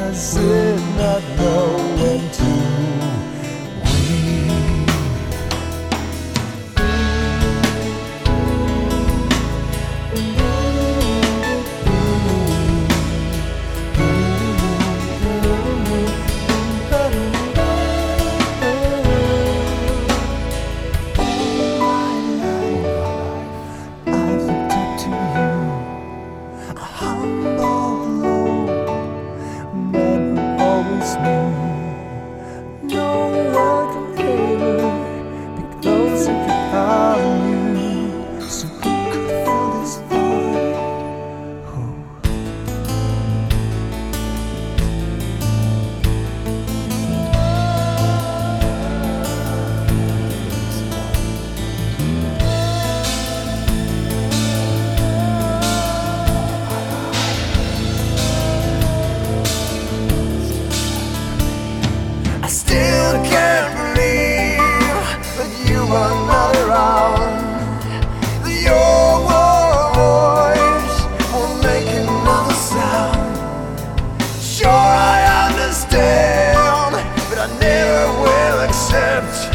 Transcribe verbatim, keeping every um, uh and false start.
does it not know when to weep? I've looked up to you, a humble man who always knew no one can ever be closer to how you. So who could fill this void? Who? I still can't believe that you are not around, that your voice won't make another sound. Sure, I understand, but I never will accept